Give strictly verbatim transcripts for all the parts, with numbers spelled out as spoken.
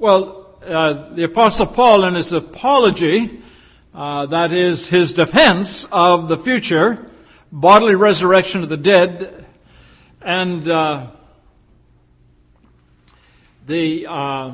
Well, uh, the Apostle Paul in his apology, uh, that is his defense of the future bodily resurrection of the dead, and uh, the, uh,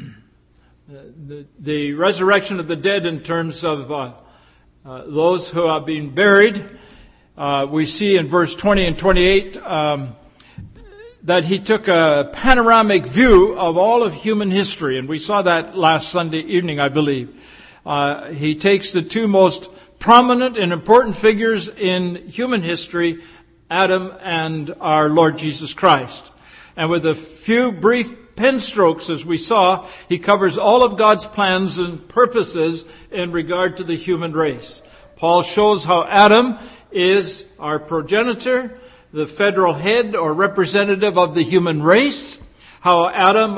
the the resurrection of the dead in terms of uh, uh, those who have been buried. Uh, we see in verse twenty and twenty-eight um, that he took a panoramic view of all of human history, and we saw that last Sunday evening, I believe. Uh, he takes the two most prominent and important figures in human history, Adam and our Lord Jesus Christ. And with a few brief pen strokes, as we saw, he covers all of God's plans and purposes in regard to the human race. Paul shows how Adam is our progenitor, the federal head or representative of the human race, how Adam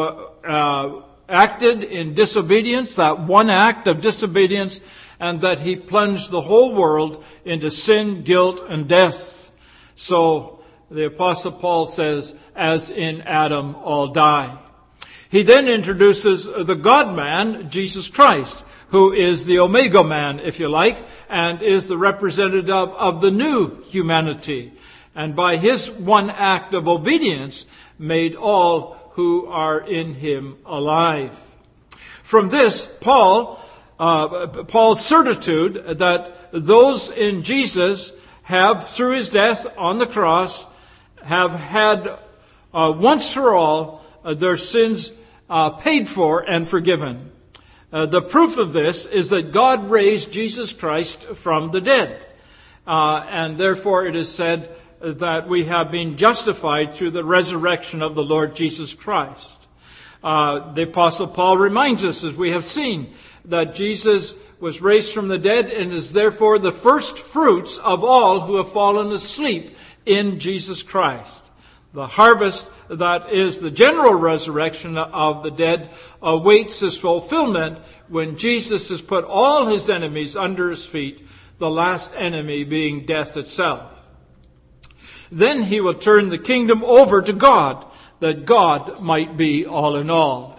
uh, acted in disobedience, that one act of disobedience, and that he plunged the whole world into sin, guilt, and death. So the Apostle Paul says, as in Adam all die. He then introduces the God-man, Jesus Christ, who is the Omega man, if you like, and is the representative of the new humanity. And by his one act of obedience, made all who are in him alive. From this, Paul, uh, Paul's certitude that those in Jesus have, through his death on the cross, have had uh, once for all uh, their sins uh, paid for and forgiven. Uh, the proof of this is that God raised Jesus Christ from the dead. Uh, and therefore it is said that we have been justified through the resurrection of the Lord Jesus Christ. Uh, the Apostle Paul reminds us, as we have seen, that Jesus was raised from the dead and is therefore the first fruits of all who have fallen asleep in Jesus Christ. The harvest that is the general resurrection of the dead awaits its fulfillment when Jesus has put all his enemies under his feet, the last enemy being death itself. Then he will turn the kingdom over to God, that God might be all in all.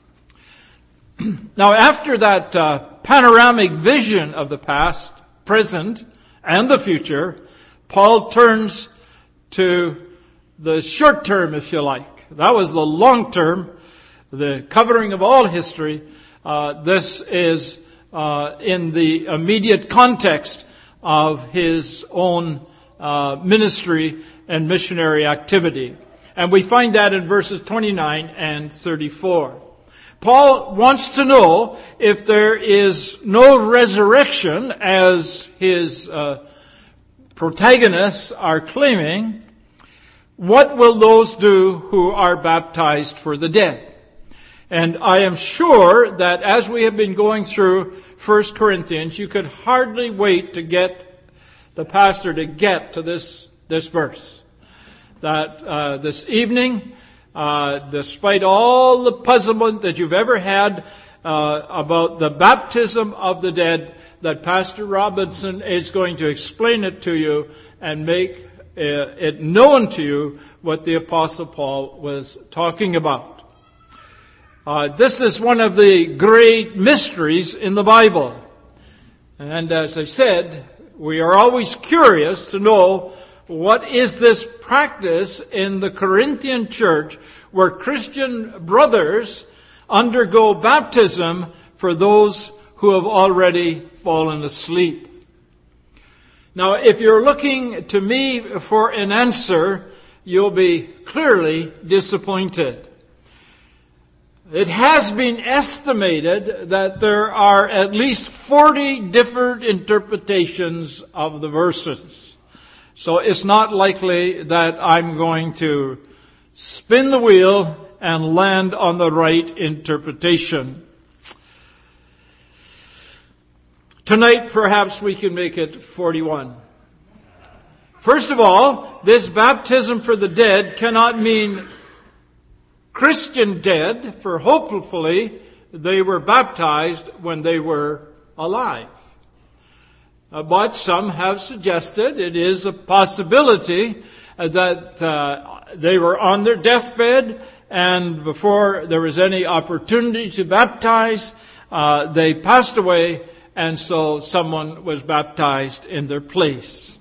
Now, after that uh, panoramic vision of the past, present, and the future, Paul turns to the short term, if you like. That was the long term, the covering of all history. Uh, this is uh, in the immediate context of his own uh, ministry and missionary activity. And we find that in verses twenty-nine and thirty-four. Paul wants to know if there is no resurrection, as his uh, protagonists are claiming, what will those do who are baptized for the dead? And I am sure that as we have been going through First Corinthians, you could hardly wait to get the pastor to get to this, this verse. That uh, this evening, uh, despite all the puzzlement that you've ever had uh, about the baptism of the dead, that Pastor Robinson is going to explain it to you and make uh, it known to you what the Apostle Paul was talking about. Uh, this is one of the great mysteries in the Bible. And as I said, we are always curious to know, what is this practice in the Corinthian church where Christian brothers undergo baptism for those who have already fallen asleep? Now, if you're looking to me for an answer, you'll be clearly disappointed. It has been estimated that there are at least forty different interpretations of the verses. So it's not likely that I'm going to spin the wheel and land on the right interpretation. Tonight, perhaps we can make it forty-one. First of all, this baptism for the dead cannot mean Christian dead, for hopefully they were baptized when they were alive. Uh, but some have suggested it is a possibility uh, that uh, they were on their deathbed, and before there was any opportunity to baptize, uh, they passed away, and so someone was baptized in their place.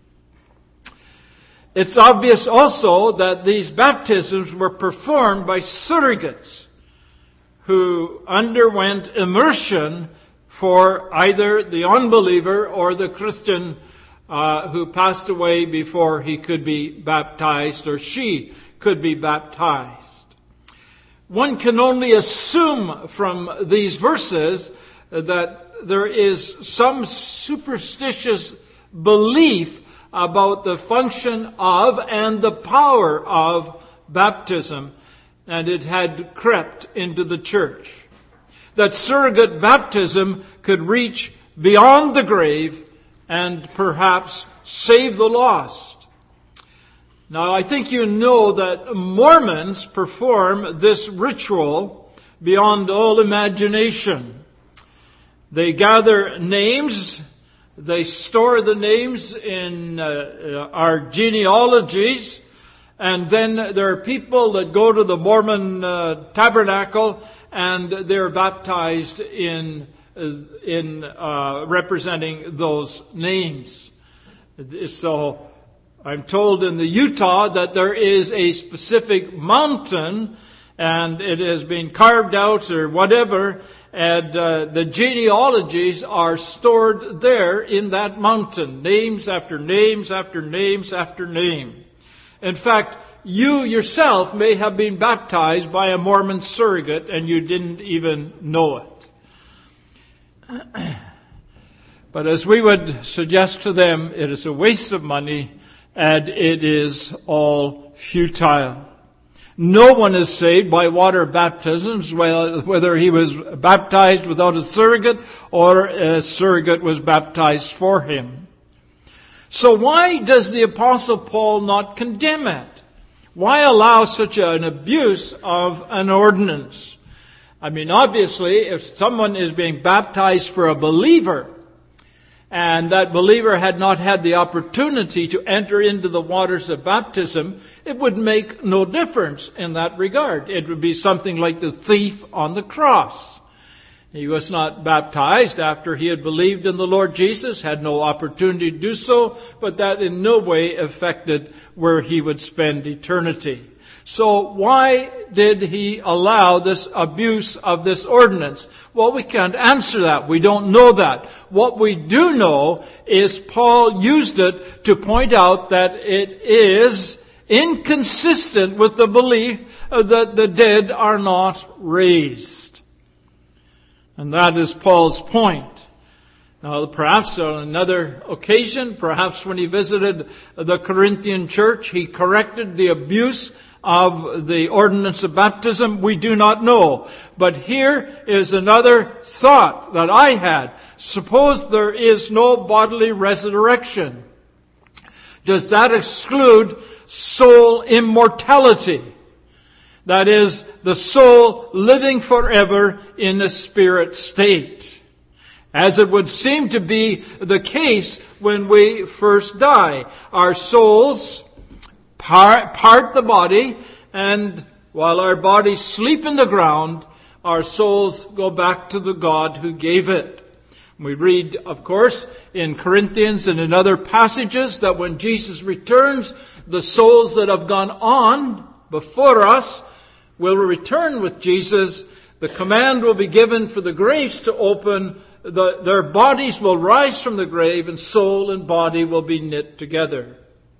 It's obvious also that these baptisms were performed by surrogates who underwent immersion for either the unbeliever or the Christian uh, who passed away before he could be baptized or she could be baptized. One can only assume from these verses that there is some superstitious belief about the function of and the power of baptism, and it had crept into the church. That surrogate baptism could reach beyond the grave and perhaps save the lost. Now, I think you know that Mormons perform this ritual beyond all imagination. They gather names. They store the names in uh, our genealogies, and then there are people that go to the Mormon uh, tabernacle and they're baptized in in uh, representing those names. So I'm told in the Utah that there is a specific mountain, and it has been carved out or whatever, and uh, the genealogies are stored there in that mountain. Names after names after names after name. In fact, you yourself may have been baptized by a Mormon surrogate and you didn't even know it. But as we would suggest to them, it is a waste of money and it is all futile. No one is saved by water baptisms, whether he was baptized without a surrogate or a surrogate was baptized for him. So why does the Apostle Paul not condemn it? Why allow such an abuse of an ordinance? I mean, obviously, if someone is being baptized for a believer, and that believer had not had the opportunity to enter into the waters of baptism, it would make no difference in that regard. It would be something like the thief on the cross. He was not baptized after he had believed in the Lord Jesus, had no opportunity to do so, but that in no way affected where he would spend eternity. So why did he allow this abuse of this ordinance? Well, we can't answer that. We don't know that. What we do know is Paul used it to point out that it is inconsistent with the belief that the dead are not raised. And that is Paul's point. Now, perhaps on another occasion, perhaps when he visited the Corinthian church, he corrected the abuse of the ordinance of baptism. We do not know. But here is another thought that I had. Suppose there is no bodily resurrection. Does that exclude soul immortality? That is, the soul living forever in a spirit state, as it would seem to be the case when we first die. Our souls part, part the body, and while our bodies sleep in the ground, our souls go back to the God who gave it. We read, of course, in Corinthians and in other passages that when Jesus returns, the souls that have gone on before us will return with Jesus. The command will be given for the graves to open. The, their bodies will rise from the grave, and soul and body will be knit together.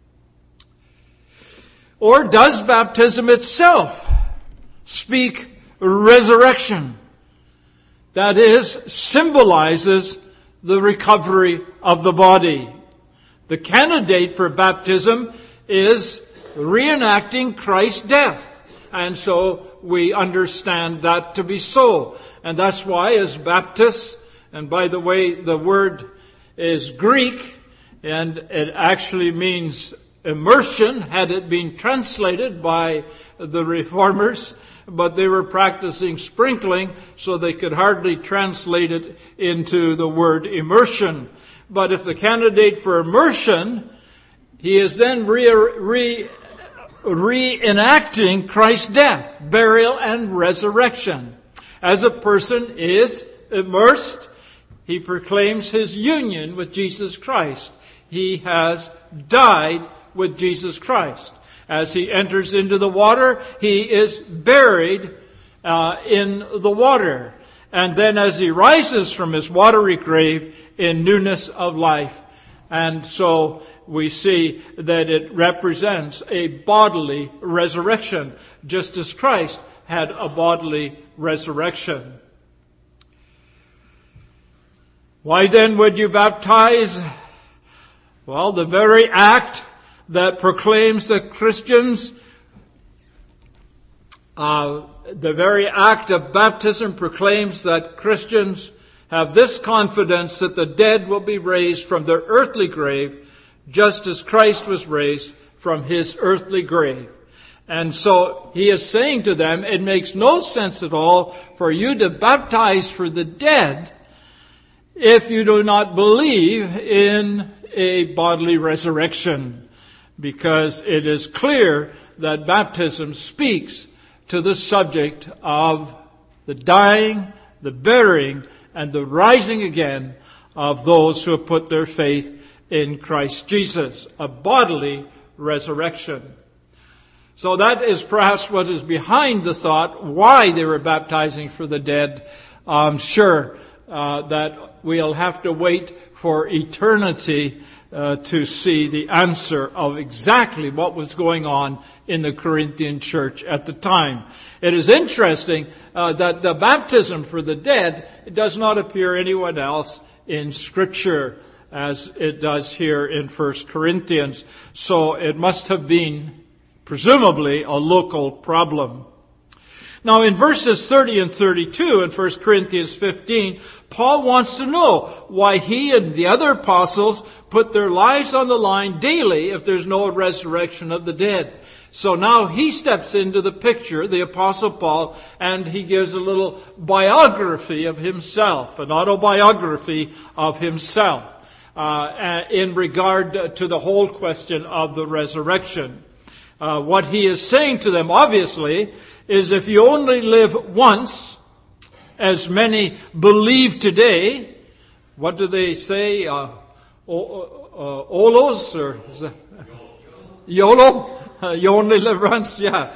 Or does baptism itself speak resurrection? That is, symbolizes the recovery of the body. The candidate for baptism is reenacting Christ's death. And so we understand that to be so. And that's why as Baptists, and by the way, the word is Greek, and it actually means immersion, had it been translated by the reformers, but they were practicing sprinkling, so they could hardly translate it into the word immersion. But if the candidate for immersion, he is then re, re reenacting Christ's death, burial, and resurrection. As a person is immersed, he proclaims his union with Jesus Christ. He has died with Jesus Christ. As he enters into the water, he is buried uh, in the water. And then as he rises from his watery grave in newness of life. And so we see that it represents a bodily resurrection, just as Christ had a bodily resurrection. Why then would you baptize? Well, the very act that proclaims that Christians, uh, the very act of baptism proclaims that Christians have this confidence that the dead will be raised from their earthly grave, just as Christ was raised from his earthly grave. And so he is saying to them, it makes no sense at all for you to baptize for the dead if you do not believe in a bodily resurrection, because it is clear that baptism speaks to the subject of the dying, the burying, and the rising again of those who have put their faith in Christ Jesus, a bodily resurrection. So that is perhaps what is behind the thought why they were baptizing for the dead. I'm sure uh, that we'll have to wait for eternity uh, to see the answer of exactly what was going on in the Corinthian church at the time. It is interesting uh, that the baptism for the dead does not appear anywhere else in Scripture as it does here in First Corinthians. So it must have been presumably a local problem. Now in verses thirty and thirty-two in First Corinthians fifteen, Paul wants to know why he and the other apostles put their lives on the line daily if there's no resurrection of the dead. So now he steps into the picture, the Apostle Paul, and he gives a little biography of himself, an autobiography of himself, uh, in regard to the whole question of the resurrection. Uh, what he is saying to them, obviously, is if you only live once, as many believe today, what do they say? Uh, o- uh, olos or is that, YOLO? Uh, you only live once, yeah.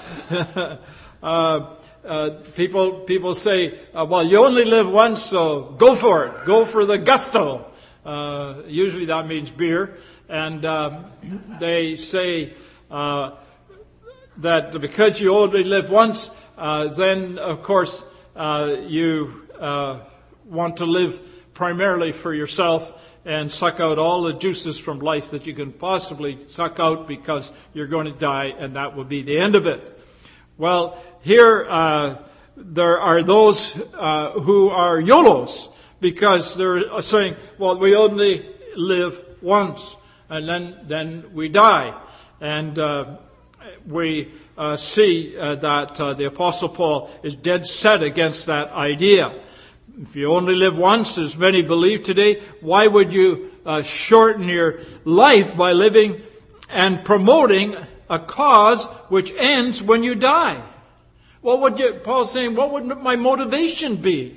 uh, uh, people people say, uh, well, you only live once, so go for it. Go for the gusto. Uh, usually that means beer. And um, they say uh, that because you only live once, uh, then, of course, uh, you uh, want to live primarily for yourself and suck out all the juices from life that you can possibly suck out, because you're going to die and that will be the end of it. Well, here uh, there are those uh, who are YOLOs, because they're saying, well, we only live once and then, then we die. And uh, we uh, see uh, that uh, the Apostle Paul is dead set against that idea. If you only live once, as many believe today, why would you uh, shorten your life by living and promoting a cause which ends when you die? What would you, Paul's saying, what would my motivation be?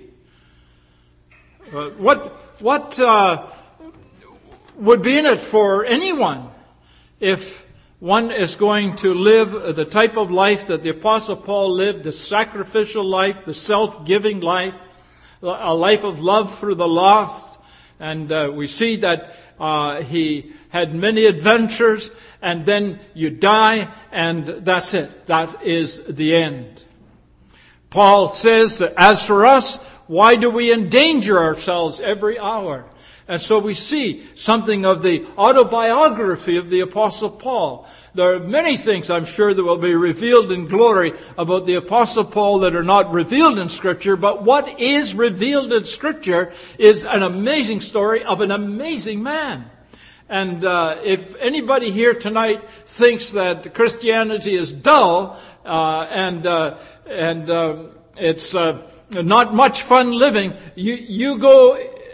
Uh, what what uh, would be in it for anyone if one is going to live the type of life that the Apostle Paul lived, the sacrificial life, the self-giving life, a life of love for the lost? And uh, we see that uh, he had many adventures, and then you die, and that's it. That is the end. Paul says that as for us, why do we endanger ourselves every hour? And so we see something of the autobiography of the Apostle Paul. There are many things, I'm sure, that will be revealed in glory about the Apostle Paul that are not revealed in Scripture. But what is revealed in Scripture is an amazing story of an amazing man. And uh, if anybody here tonight thinks that Christianity is dull uh, and uh, and uh, it's uh, not much fun living, you you go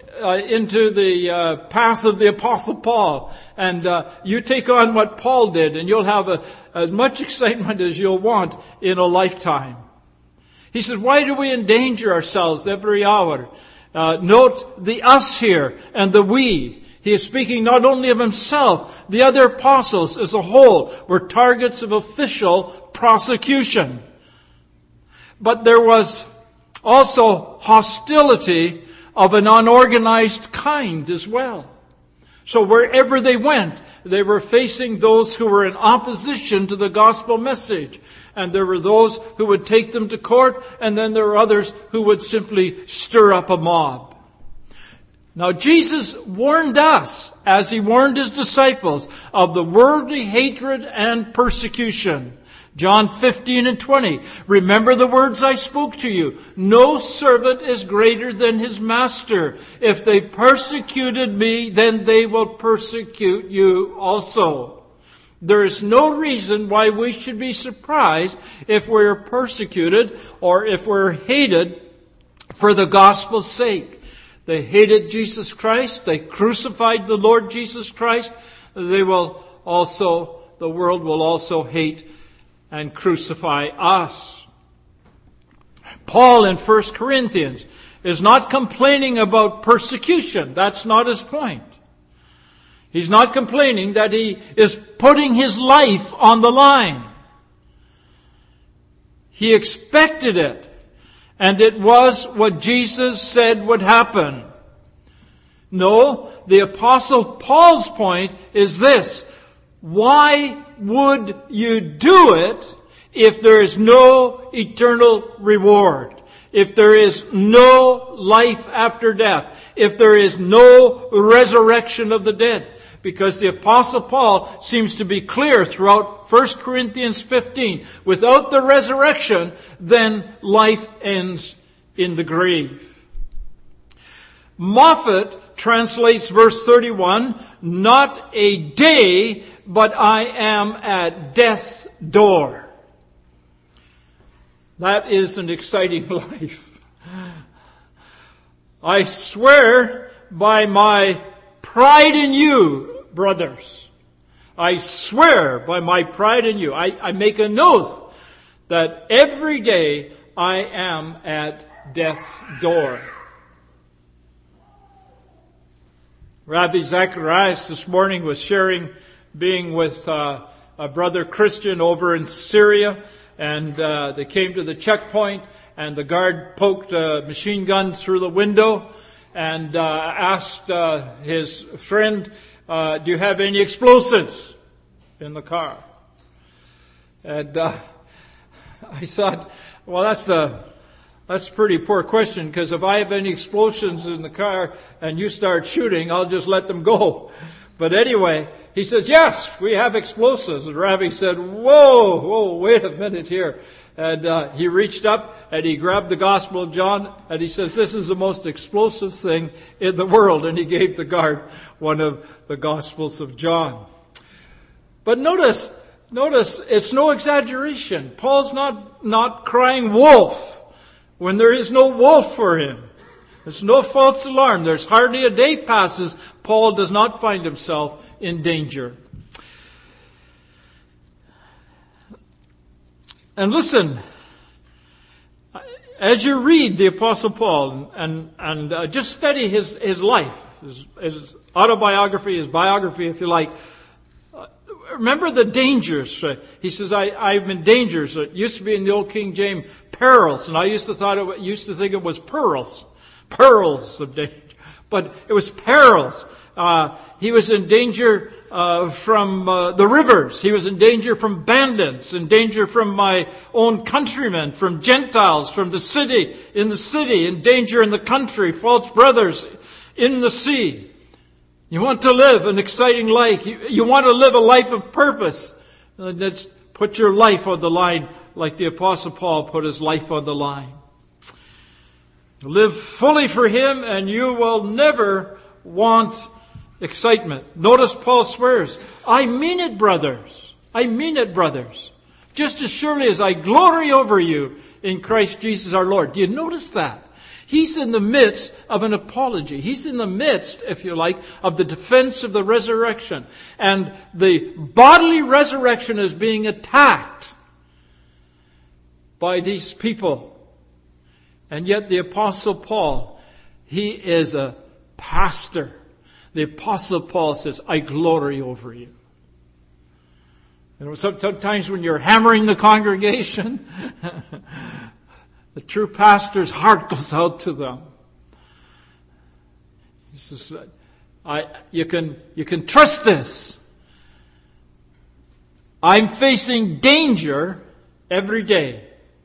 uh, into the uh, path of the Apostle Paul, and uh, you take on what Paul did, and you'll have a, as much excitement as you'll want in a lifetime. He said, why do we endanger ourselves every hour? Uh, note the us here and the we. He is speaking not only of himself, the other apostles as a whole were targets of official prosecution. But there was also hostility of an unorganized kind as well. So wherever they went, they were facing those who were in opposition to the gospel message. And there were those who would take them to court, and then there were others who would simply stir up a mob. Now Jesus warned us, as he warned his disciples, of the worldly hatred and persecution. John fifteen and twenty. Remember the words I spoke to you. No servant is greater than his master. If they persecuted me, then they will persecute you also. There is no reason why we should be surprised if we're persecuted or if we're hated for the gospel's sake. They hated Jesus Christ. They crucified the Lord Jesus Christ. They will also, the world will also hate and crucify us. Paul in First Corinthians is not complaining about persecution. That's not his point. He's not complaining that he is putting his life on the line. He expected it, and it was what Jesus said would happen. No, the Apostle Paul's point is this: why would you do it if there is no eternal reward? If there is no life after death? If there is no resurrection of the dead? Because the Apostle Paul seems to be clear throughout First Corinthians fifteen. Without the resurrection, then life ends in the grave. Moffat translates verse thirty-one, not a day, but I am at death's door. That is an exciting life. I swear by my pride in you, brothers. I swear by my pride in you. I, I make an oath that every day I am at death's door. Rabbi Zacharias this morning was sharing being with uh, a brother Christian over in Syria, and uh, they came to the checkpoint, and the guard poked a machine gun through the window and uh, asked uh, his friend, uh, do you have any explosives in the car? And uh, I thought, well, that's the That's a pretty poor question, because if I have any explosions in the car and you start shooting, I'll just let them go. But anyway, he says, yes, we have explosives. And Rabbi said, whoa, whoa, wait a minute here. And uh, he reached up and he grabbed the Gospel of John and he says, this is the most explosive thing in the world. And he gave the guard one of the Gospels of John. But notice, notice, it's no exaggeration. Paul's not, not crying wolf when there is no wolf for him. There's no false alarm. There's hardly a day passes Paul does not find himself in danger. And listen, as you read the Apostle Paul and and uh, just study his his life, his, his autobiography, his biography, if you like. Uh, remember the dangers. Uh, he says, I, I'm in dangers. It used to be in the old King James, perils, and I used to thought it used to think it was pearls, pearls of danger, but it was perils. Uh, he was in danger uh, from uh, the rivers. He was in danger from bandits, in danger from my own countrymen, from Gentiles, from the city, in the city, in danger in the country, false brothers, in the sea. You want to live an exciting life. You, you want to live a life of purpose. Let's put your life on the line like the Apostle Paul put his life on the line. Live fully for him and you will never want excitement. Notice Paul swears, I mean it, brothers. I mean it, brothers. Just as surely as I glory over you in Christ Jesus our Lord. Do you notice that? He's in the midst of an apology. He's in the midst, if you like, of the defense of the resurrection. And the bodily resurrection is being attacked by these people. And yet the Apostle Paul, he is a pastor. The Apostle Paul says, I glory over you. You know, sometimes when you're hammering the congregation, the true pastor's heart goes out to them. He says, I, you can, you can trust this. I'm facing danger every day,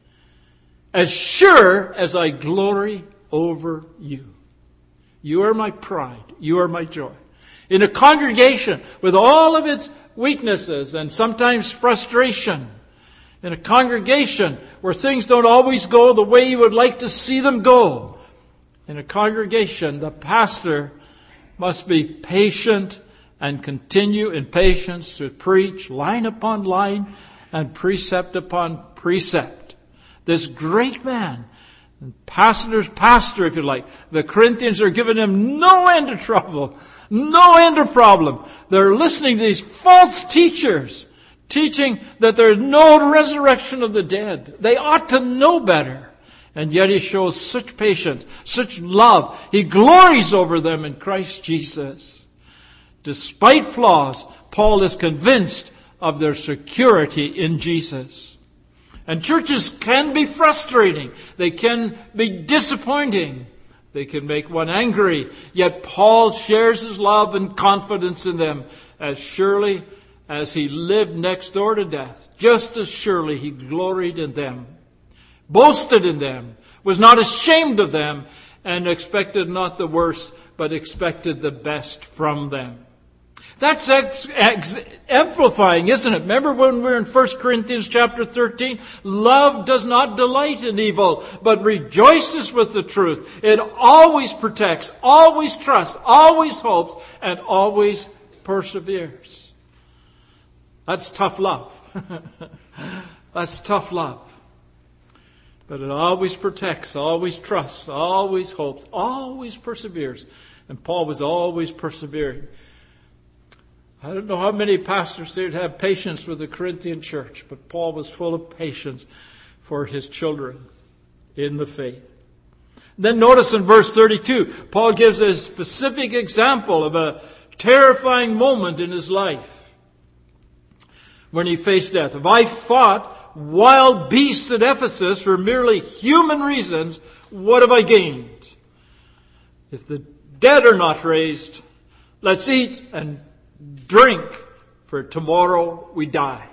as sure as I glory over you. You are my pride. You are my joy. In a congregation with all of its weaknesses and sometimes frustration, in a congregation where things don't always go the way you would like to see them go, in a congregation, the pastor must be patient and continue in patience to preach line upon line and precept upon precept. This great man, pastor's pastor, if you like, the Corinthians are giving him no end of trouble, no end of problem. They're listening to these false teachers teaching that there's no resurrection of the dead. They ought to know better. And yet he shows such patience, such love. He glories over them in Christ Jesus. Despite flaws, Paul is convinced of their security in Jesus. And churches can be frustrating. They can be disappointing. They can make one angry. Yet Paul shares his love and confidence in them as surely as he lived next door to death. Just as surely he gloried in them, boasted in them, was not ashamed of them, and expected not the worst, but expected the best from them. That's ex- ex- amplifying, isn't it? Remember when we were in First Corinthians chapter thirteen? Love does not delight in evil, but rejoices with the truth. It always protects, always trusts, always hopes, and always perseveres. That's tough love. That's tough love. But it always protects, always trusts, always hopes, always perseveres. And Paul was always persevering. I don't know how many pastors there would have patience with the Corinthian church, but Paul was full of patience for his children in the faith. Then notice in verse thirty-two, Paul gives a specific example of a terrifying moment in his life when he faced death. If I fought wild beasts at Ephesus for merely human reasons, what have I gained? If the dead are not raised, let's eat and drink, for tomorrow we die.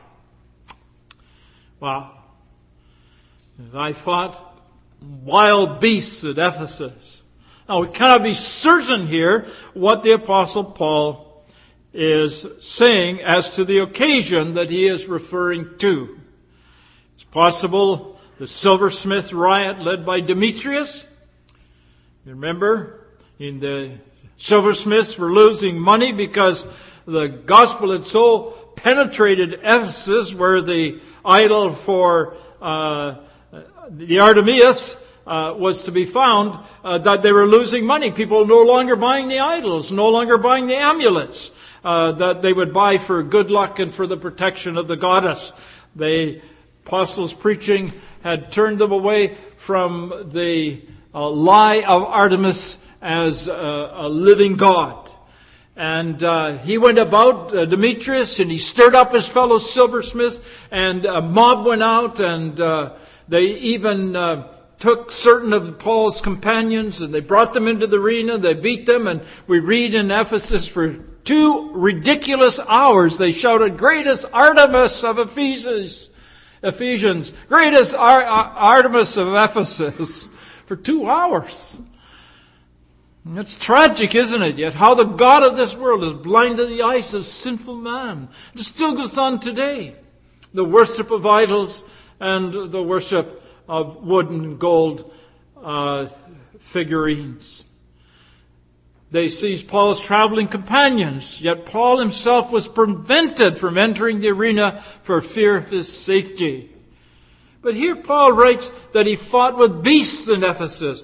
Wow. I fought wild beasts at Ephesus. Now we cannot be certain here what the Apostle Paul is saying as to the occasion that he is referring to. It's possible the silversmith riot led by Demetrius. You remember, in the silversmiths were losing money because the gospel had so penetrated Ephesus, where the idol for uh, the Artemis uh, was to be found, uh, that they were losing money. People no longer buying the idols, no longer buying the amulets uh, that they would buy for good luck and for the protection of the goddess. The apostles' preaching had turned them away from the uh, lie of Artemis as a, a living god. And uh, he went about, uh, Demetrius, and he stirred up his fellow silversmiths, and a mob went out, and uh, they even uh, took certain of Paul's companions, and they brought them into the arena, they beat them, and we read in Ephesus for two ridiculous hours they shouted, "Greatest Artemis of Ephesus, Ephesians, greatest Ar- Ar- Artemis of Ephesus," for two hours. It's tragic, isn't it? Yet how the God of this world has blinded the eyes of sinful man. It still goes on today. The worship of idols and the worship of wood and gold uh, figurines. They seized Paul's traveling companions, yet Paul himself was prevented from entering the arena for fear of his safety. But here Paul writes that he fought with beasts in Ephesus.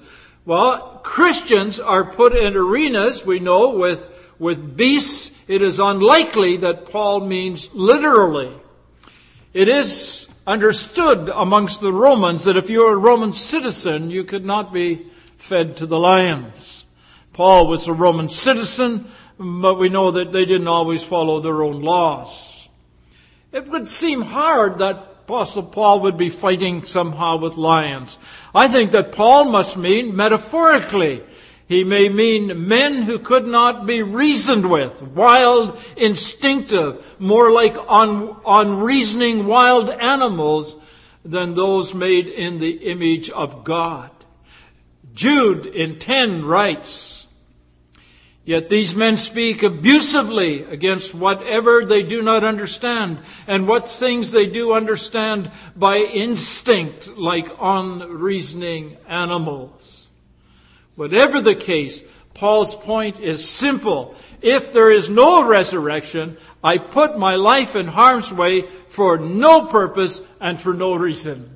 Well, Christians are put in arenas, we know, with, with beasts. It is unlikely that Paul means literally. It is understood amongst the Romans that if you were a Roman citizen, you could not be fed to the lions. Paul was a Roman citizen, but we know that they didn't always follow their own laws. It would seem hard that Apostle Paul would be fighting somehow with lions. I think that Paul must mean metaphorically. He may mean men who could not be reasoned with, wild, instinctive, more like un- unreasoning wild animals than those made in the image of God. Jude in ten writes, "Yet these men speak abusively against whatever they do not understand, and what things they do understand by instinct, like unreasoning animals." Whatever the case, Paul's point is simple. If there is no resurrection, I put my life in harm's way for no purpose and for no reason.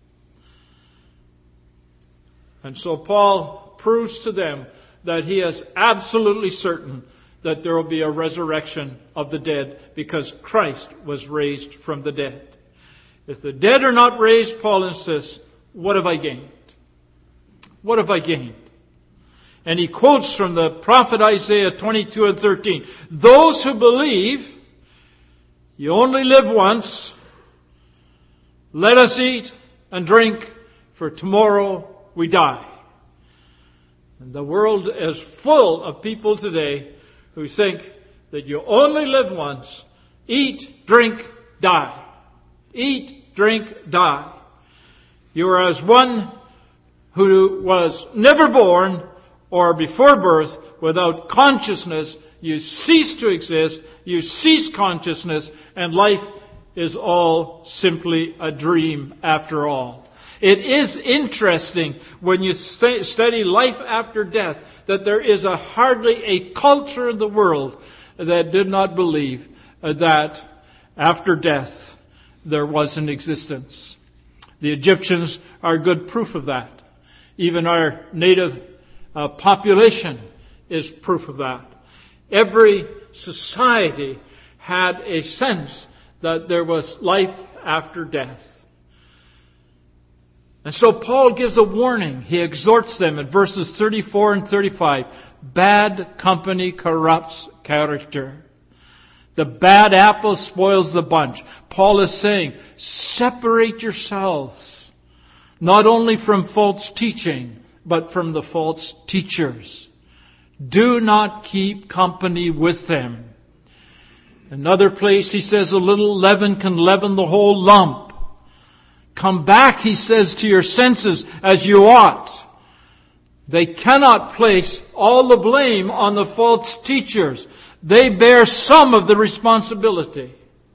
And so Paul proves to them that he is absolutely certain that there will be a resurrection of the dead because Christ was raised from the dead. If the dead are not raised, Paul insists, what have I gained? What have I gained? And he quotes from the prophet Isaiah twenty-two and thirteen. Those who believe you only live once, let us eat and drink, for tomorrow we die. And the world is full of people today who think that you only live once. Eat, drink, die. Eat, drink, die. You are as one who was never born or before birth without consciousness. You cease to exist. You cease consciousness, and life is all simply a dream after all. It is interesting when you study life after death that there is a hardly a culture in the world that did not believe that after death there was an existence. The Egyptians are good proof of that. Even our native uh, population is proof of that. Every society had a sense that there was life after death. And so Paul gives a warning. He exhorts them in verses thirty-four and thirty-five. Bad company corrupts character. The bad apple spoils the bunch. Paul is saying, separate yourselves, not only from false teaching, but from the false teachers. Do not keep company with them. Another place he says, a little leaven can leaven the whole lump. Come back, he says, to your senses as you ought. They cannot place all the blame on the false teachers. They bear some of the responsibility.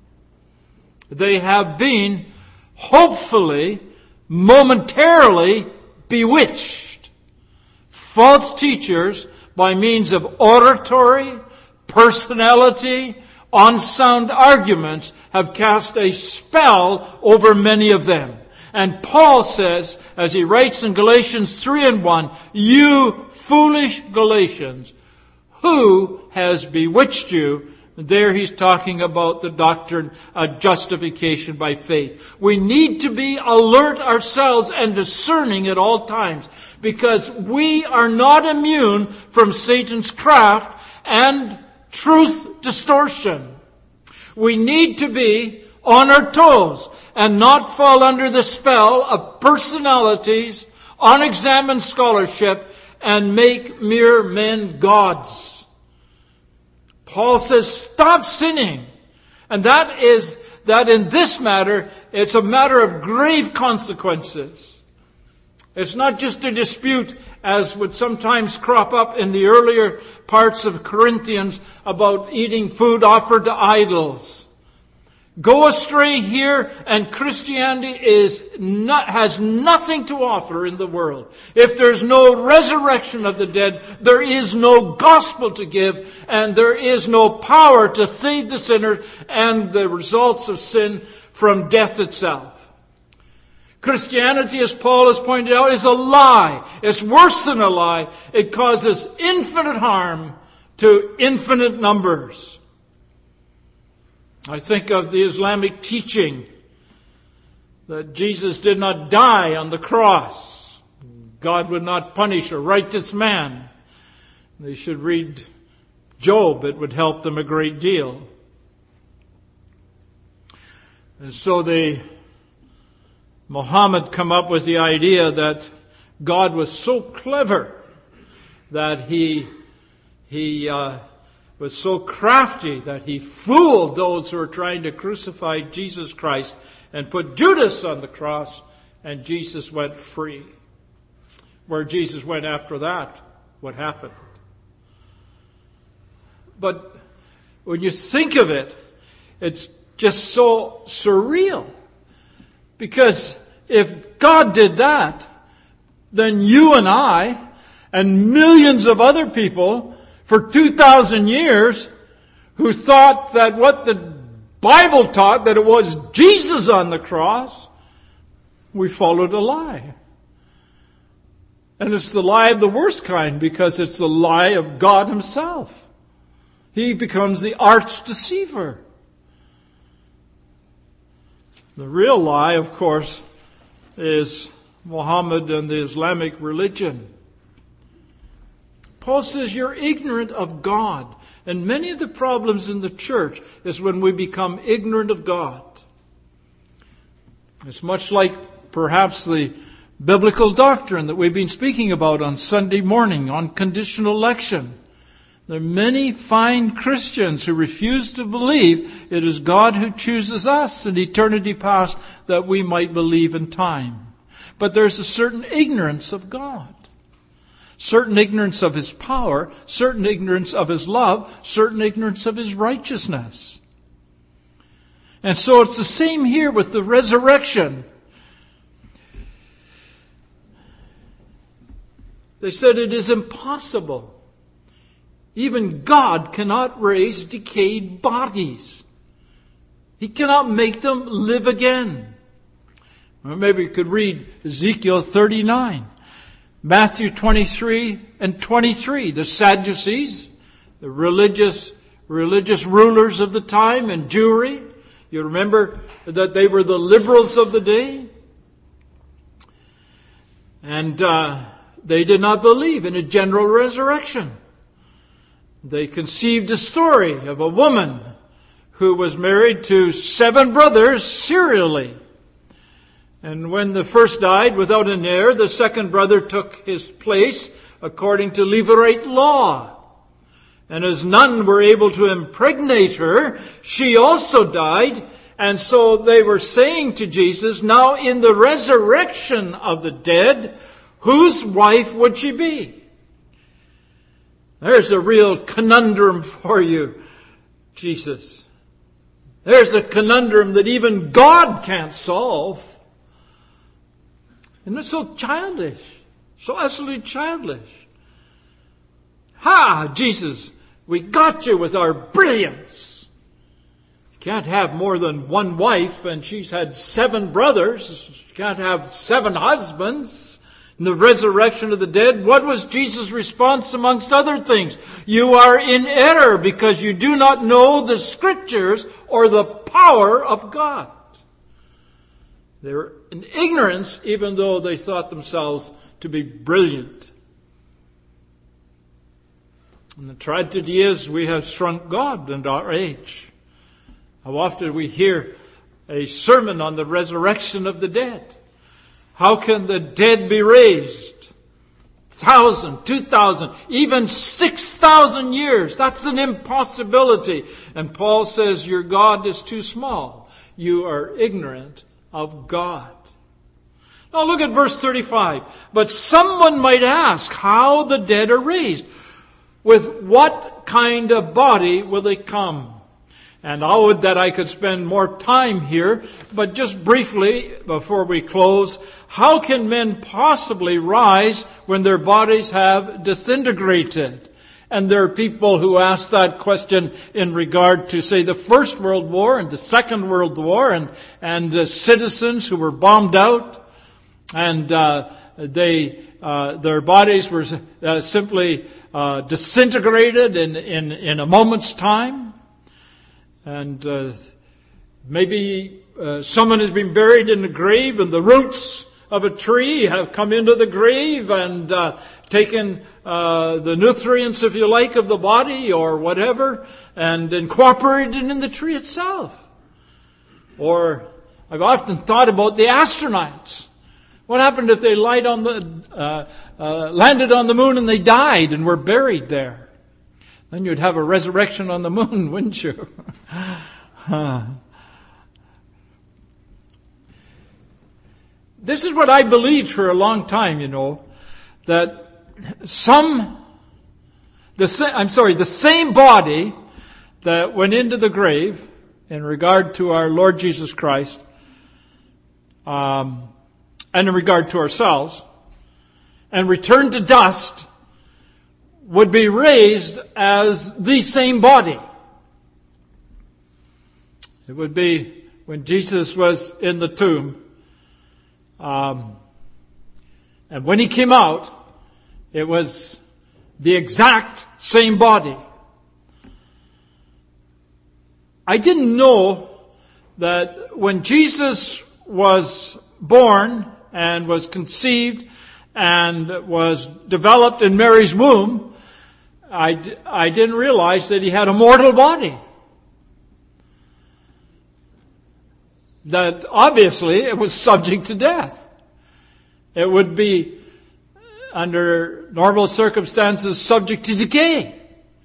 They have been, hopefully, momentarily bewitched. False teachers, by means of oratory, personality, unsound arguments, have cast a spell over many of them. And Paul says, as he writes in Galatians three and one, you foolish Galatians, who has bewitched you? There he's talking about the doctrine of justification by faith. We need to be alert ourselves and discerning at all times, because we are not immune from Satan's craft and truth distortion. We need to be on our toes and not fall under the spell of personalities, unexamined scholarship, and make mere men gods. Paul says, stop sinning. And that is that in this matter, it's a matter of grave consequences. It's not just a dispute, as would sometimes crop up in the earlier parts of Corinthians, about eating food offered to idols. Go astray here, and Christianity is not, has nothing to offer in the world. If there's no resurrection of the dead, there is no gospel to give, and there is no power to save the sinner and the results of sin from death itself. Christianity, as Paul has pointed out, is a lie. It's worse than a lie. It causes infinite harm to infinite numbers. I think of the Islamic teaching that Jesus did not die on the cross. God would not punish a righteous man. They should read Job. It would help them a great deal. And so they, Muhammad come up with the idea that God was so clever that he, he uh, was so crafty that he fooled those who were trying to crucify Jesus Christ and put Judas on the cross, and Jesus went free. Where Jesus went after that, what happened? But when you think of it, it's just so surreal. Because if God did that, then you and I and millions of other people for two thousand years who thought that what the Bible taught, that it was Jesus on the cross, we followed a lie. And it's the lie of the worst kind, because it's the lie of God himself. He becomes the arch deceiver. The real lie, of course, is Muhammad and the Islamic religion. Paul says you're ignorant of God. And many of the problems in the church is when we become ignorant of God. It's much like perhaps the biblical doctrine that we've been speaking about on Sunday morning on conditional election. There are many fine Christians who refuse to believe it is God who chooses us in eternity past that we might believe in time. But there's a certain ignorance of God. Certain ignorance of his power, certain ignorance of his love, certain ignorance of his righteousness. And so it's the same here with the resurrection. They said it is impossible. Even God cannot raise decayed bodies. He cannot make them live again. Or maybe we could read Ezekiel thirty-nine. Matthew twenty-three and twenty-three. The Sadducees, the religious, religious rulers of the time and Jewry. You remember that they were the liberals of the day? And uh, they did not believe in a general resurrection. They conceived a story of a woman who was married to seven brothers serially. And when the first died without an heir, the second brother took his place according to Levirate law. And as none were able to impregnate her, she also died. And so they were saying to Jesus, now in the resurrection of the dead, whose wife would she be? There's a real conundrum for you, Jesus. There's a conundrum that even God can't solve. And it's so childish, so absolutely childish. Ha, Jesus, we got you with our brilliance. You can't have more than one wife, and she's had seven brothers. You can't have seven husbands. In the resurrection of the dead, what was Jesus' response amongst other things? You are in error because you do not know the Scriptures or the power of God. They were in ignorance, even though they thought themselves to be brilliant. And the tragedy is we have shrunk God in our age. How often we hear a sermon on the resurrection of the dead. How can the dead be raised? Thousand, two thousand, even six thousand years. That's an impossibility. And Paul says your God is too small. You are ignorant of God. Now look at verse thirty-five. But someone might ask how the dead are raised. With what kind of body will they come? And I would that I could spend more time here, but just briefly before we close, how can men possibly rise when their bodies have disintegrated? And there are people who ask that question in regard to, say, the First World War and the Second World War and, and uh, citizens who were bombed out. And uh, they, uh, their bodies were uh, simply uh, disintegrated in, in, in a moment's time. And uh, maybe uh, someone has been buried in the grave, and the roots of a tree have come into the grave and uh, taken uh, the nutrients, if you like, of the body or whatever, and incorporated in the tree itself. Or I've often thought about the astronauts. What happened if they lied on the, uh, uh, landed on the moon and they died and were buried there? Then you'd have a resurrection on the moon, wouldn't you? huh. This is what I believed for a long time, you know, that some, the sa- I'm sorry, the same body that went into the grave in regard to our Lord Jesus Christ, um, and in regard to ourselves, and returned to dust, would be raised as the same body. It would be when Jesus was in the tomb. Um, and when he came out, it was the exact same body. I didn't know that when Jesus was born and was conceived and was developed in Mary's womb, I, I didn't realize that he had a mortal body. That obviously it was subject to death. It would be, under normal circumstances, subject to decay.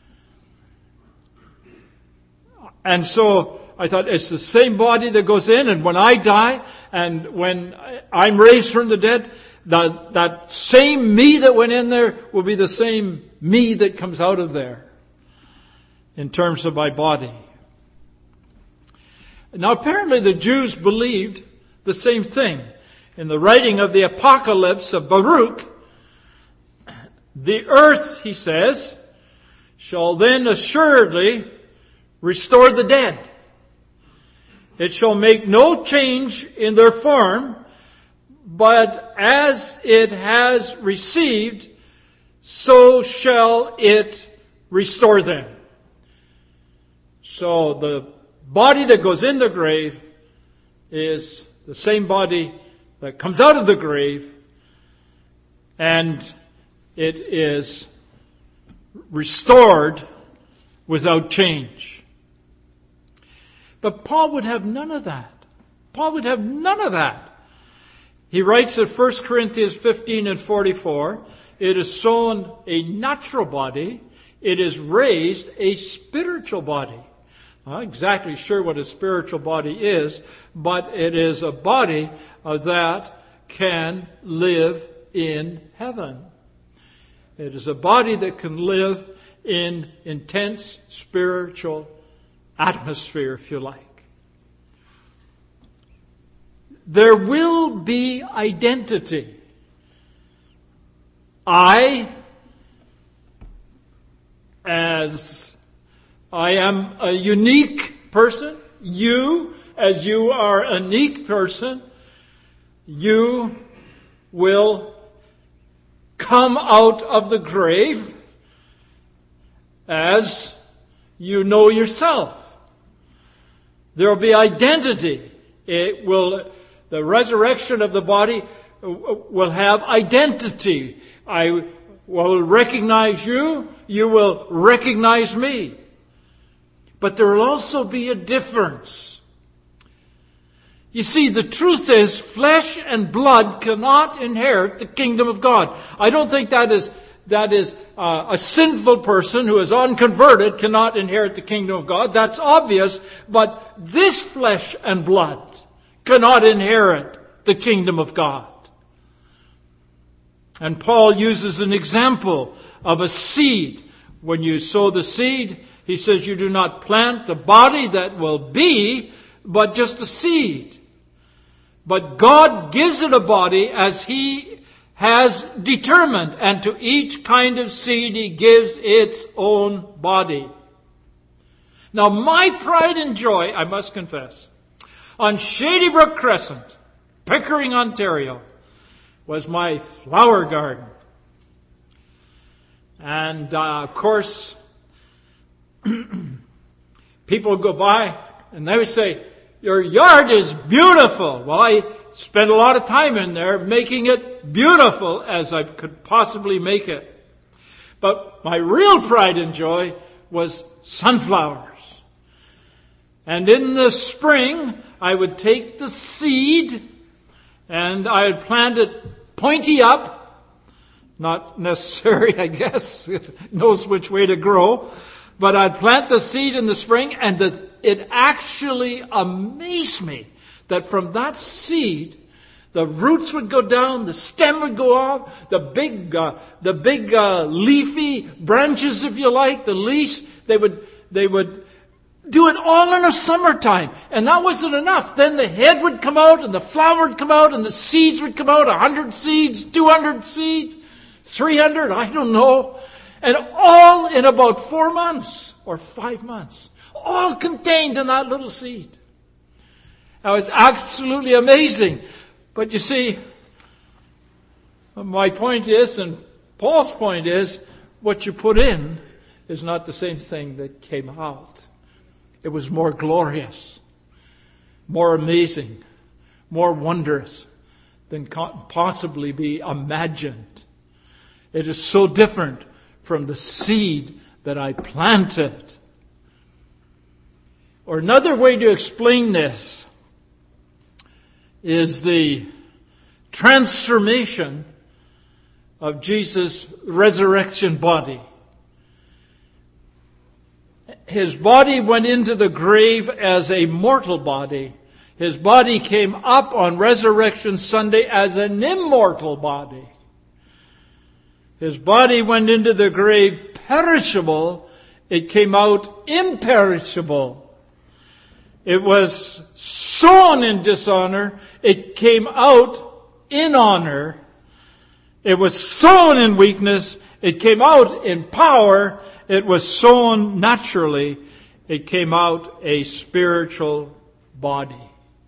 And so I thought, it's the same body that goes in, and when I die, and when I'm raised from the dead, that, that same me that went in there will be the same me that comes out of there, in terms of my body. Now, apparently the Jews believed the same thing. In the writing of the Apocalypse of Baruch, the earth, he says, shall then assuredly restore the dead. It shall make no change in their form, but as it has received, so shall it restore them. So the body that goes in the grave is the same body that comes out of the grave, and it is restored without change. But Paul would have none of that. Paul would have none of that. He writes in First Corinthians fifteen and forty-four, it is sown a natural body, it is raised a spiritual body. I'm not exactly sure what a spiritual body is, but it is a body uh, that can live in heaven. It is a body that can live in intense spiritual atmosphere, if you like. There will be identity. I, as I am a unique person. You, as you are a unique person, you will come out of the grave as you know yourself. There will be identity. It will, the resurrection of the body will have identity. I will recognize you. You will recognize me. But there will also be a difference. You see, the truth is, flesh and blood cannot inherit the kingdom of God. I don't think that is that is uh, a sinful person who is unconverted cannot inherit the kingdom of God. That's obvious. But this flesh and blood cannot inherit the kingdom of God. And Paul uses an example of a seed. When you sow the seed, he says you do not plant the body that will be, but just a seed. But God gives it a body as He has determined, and to each kind of seed He gives its own body. Now, my pride and joy, I must confess, on Shady Brook Crescent, Pickering, Ontario, was my flower garden. And uh, of course, people would go by and they would say, "Your yard is beautiful." Well, I spent a lot of time in there making it beautiful as I could possibly make it. But my real pride and joy was sunflowers. And in the spring, I would take the seed and I would plant it pointy up. Not necessary, I guess. It knows which way to grow. But I'd plant the seed in the spring, and the, it actually amazed me that from that seed, the roots would go down, the stem would go up, the big, uh, the big uh, leafy branches, if you like, the leaves, they would, they would do it all in the summertime. And that wasn't enough. Then the head would come out, and the flower would come out, and the seeds would come out, a hundred seeds, two hundred seeds, three hundred, I don't know. And all in about four months or five months. All contained in that little seed. That was absolutely amazing. But you see, my point is, and Paul's point is, what you put in is not the same thing that came out. It was more glorious, more amazing, more wondrous than can possibly be imagined. It is so different from the seed that I planted. Or another way to explain this is the transformation of Jesus' resurrection body. His body went into the grave as a mortal body. His body came up on Resurrection Sunday as an immortal body. His body went into the grave perishable. It came out imperishable. It was sown in dishonor. It came out in honor. It was sown in weakness. It came out in power. It was sown naturally. It came out a spiritual body.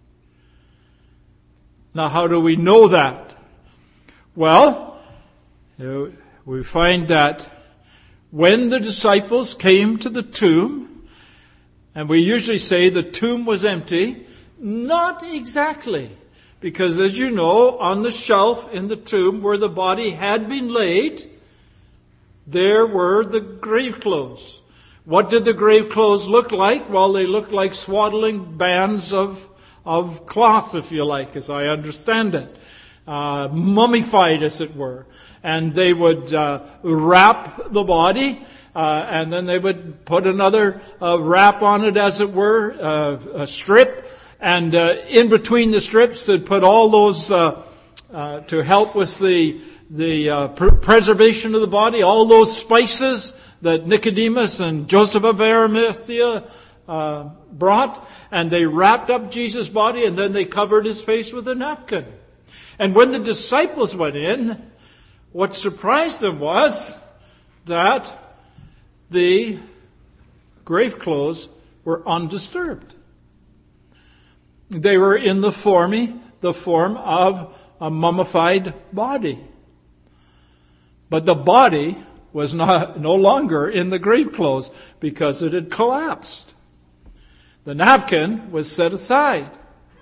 Now, how do we know that? Well, we find that when the disciples came to the tomb, and we usually say the tomb was empty, not exactly. Because as you know, on the shelf in the tomb where the body had been laid, there were the grave clothes. What did the grave clothes look like? Well, they looked like swaddling bands of, of cloth, if you like, as I understand it. Uh, mummified, as it were. And they would uh, wrap the body, uh, and then they would put another uh, wrap on it, as it were, uh, a strip. And uh, in between the strips, they'd put all those uh, uh, to help with the the uh, pr- preservation of the body, all those spices that Nicodemus and Joseph of Arimathea uh, brought, and they wrapped up Jesus' body, and then they covered his face with a napkin. And when the disciples went in, what surprised them was that the grave clothes were undisturbed. They were in the form, the form of a mummified body. But the body was not, no longer in the grave clothes because it had collapsed. The napkin was set aside.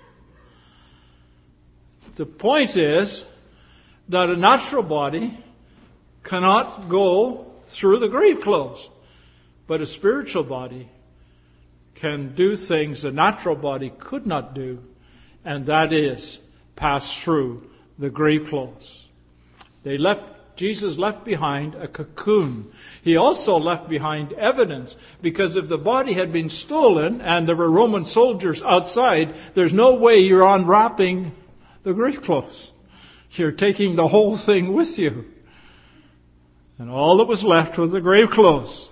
The point is that a natural body cannot go through the grave clothes, but a spiritual body can do things a natural body could not do, and that is pass through the grave clothes. They left, Jesus left behind a cocoon. He also left behind evidence, because if the body had been stolen and there were Roman soldiers outside, there's no way you're unwrapping the grave clothes. You're taking the whole thing with you. And all that was left was the grave clothes.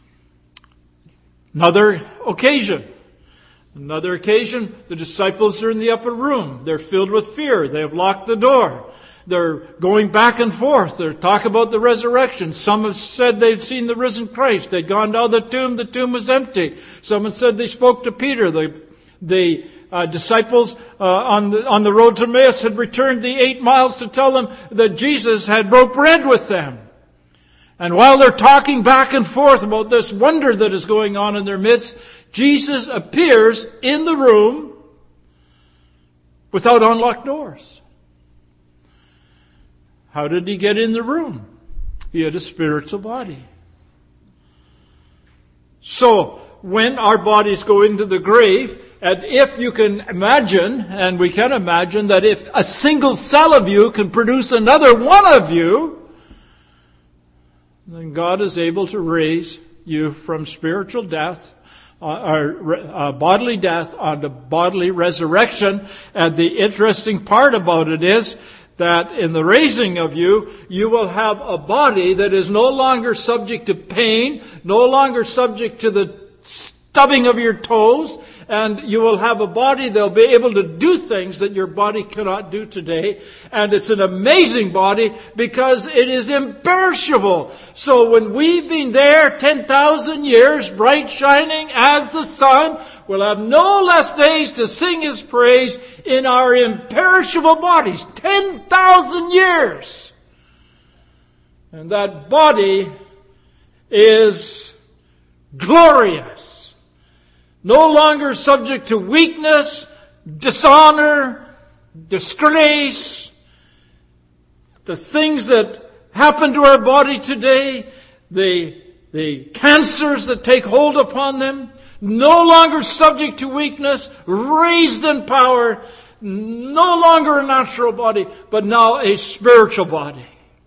Another occasion. Another occasion, the disciples are in the upper room. They're filled with fear. They have locked the door. They're going back and forth. They're talking about the resurrection. Some have said they'd seen the risen Christ. They'd gone down the tomb. The tomb was empty. Someone said they spoke to Peter. The, The uh, disciples uh, on the on the road to Emmaus had returned the eight miles to tell them that Jesus had broke bread with them. And while they're talking back and forth about this wonder that is going on in their midst, Jesus appears in the room without unlocked doors. How did he get in the room? He had a spiritual body. So, when our bodies go into the grave, and if you can imagine, and we can imagine, that if a single cell of you can produce another one of you, then God is able to raise you from spiritual death, uh, or uh, bodily death, onto bodily resurrection. And the interesting part about it is that in the raising of you, you will have a body that is no longer subject to pain, no longer subject to the stubbing of your toes, and you will have a body that will be able to do things that your body cannot do today. And it's an amazing body because it is imperishable. So when we've been there ten thousand years, bright shining as the sun, we'll have no less days to sing His praise in our imperishable bodies. ten thousand years! And that body is glorious. No longer subject to weakness, dishonor, disgrace. The things that happen to our body today, the, the cancers that take hold upon them, no longer subject to weakness, raised in power, no longer a natural body, but now a spiritual body.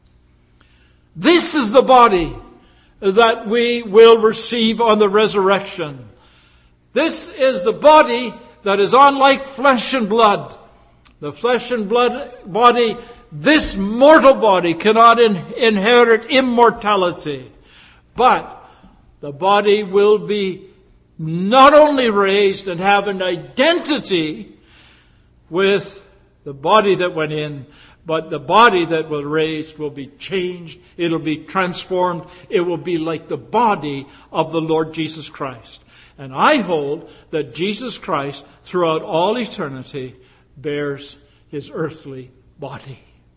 This is the body that we will receive on the resurrection. This is the body that is unlike flesh and blood. The flesh and blood body, this mortal body cannot in, inherit immortality. But the body will be not only raised and have an identity with the body that went in, but the body that was raised will be changed. It'll be transformed. It will be like the body of the Lord Jesus Christ. And I hold that Jesus Christ, throughout all eternity, bears His earthly body.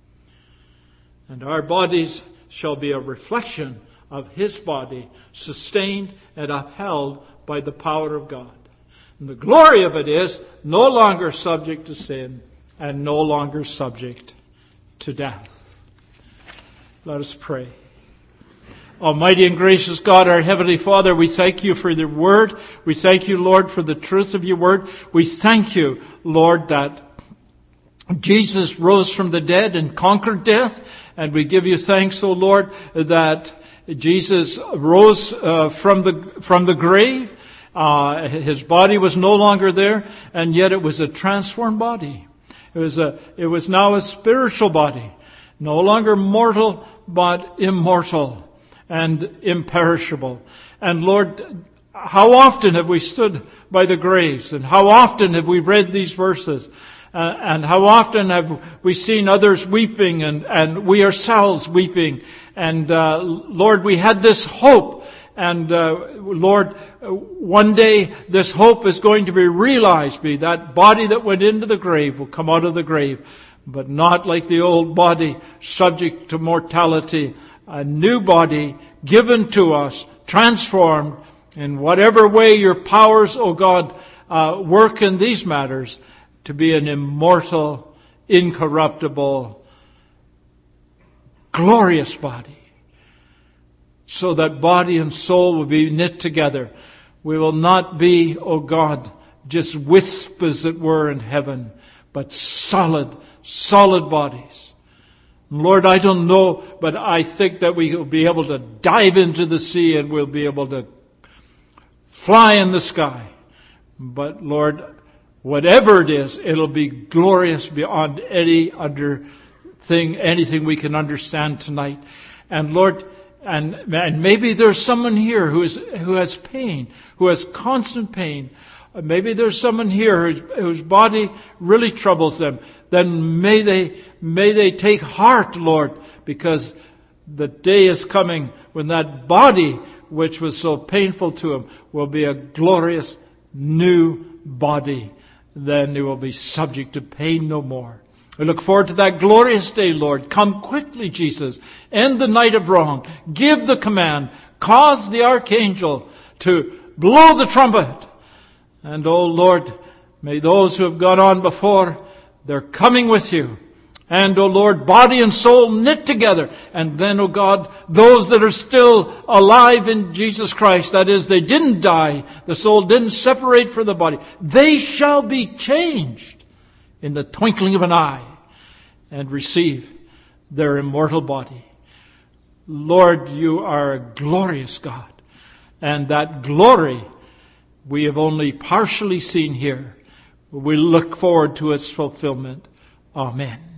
And our bodies shall be a reflection of His body, sustained and upheld by the power of God. And the glory of it is no longer subject to sin and no longer subject to death. Let us pray. Almighty and gracious God, our Heavenly Father, we thank You for Your Word. We thank You, Lord, for the truth of Your Word. We thank You, Lord, that Jesus rose from the dead and conquered death. And we give You thanks, O Lord, that Jesus rose uh, from the from the grave. Uh, his body was no longer there, and yet it was a transformed body. It was a it was now a spiritual body, no longer mortal, but immortal and imperishable. And Lord, how often have we stood by the graves, and how often have we read these verses, uh, and how often have we seen others weeping, and, and we ourselves weeping. And uh, Lord, we had this hope, and uh, Lord, one day this hope is going to be realized. Be that body that went into the grave will come out of the grave, but not like the old body, subject to mortality. A new body given to us, transformed in whatever way Your powers, O God, uh, work in these matters, to be an immortal, incorruptible, glorious body. So that body and soul will be knit together. We will not be, O God, just wisps, as it were, in heaven, but solid, solid bodies. Lord, I don't know, but I think that we will be able to dive into the sea and we'll be able to fly in the sky. But Lord, whatever it is, it'll be glorious beyond any other thing, anything we can understand tonight. And Lord, and, and maybe there's someone here who is who has pain, who has constant pain. Maybe there's someone here whose, whose body really troubles them. Then may they, may they take heart, Lord, because the day is coming when that body, which was so painful to them, will be a glorious new body, then they will be subject to pain no more. We look forward to that glorious day, Lord. Come quickly, Jesus. End the night of wrong. Give the command. Cause the archangel to blow the trumpet. And, oh Lord, may those who have gone on before, they're coming with you. And, oh Lord, body and soul knit together. And then, oh God, those that are still alive in Jesus Christ, that is, they didn't die, the soul didn't separate from the body, they shall be changed in the twinkling of an eye and receive their immortal body. Lord, you are a glorious God. And that glory we have only partially seen here. We look forward to its fulfillment. Amen.